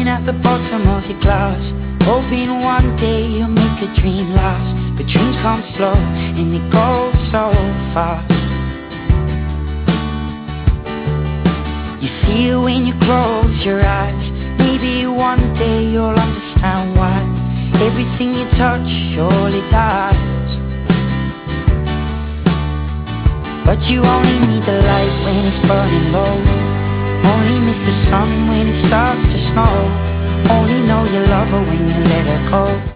Looking at the bottom of your glass, hoping one day you'll make a dream last. But dreams come slow and they go so fast. You see it when you close your eyes. Maybe one day you'll understand why everything you touch surely dies. But you only need the light when it's burning low. Only miss the sun when it starts to snow. Only know you love her when you let her go.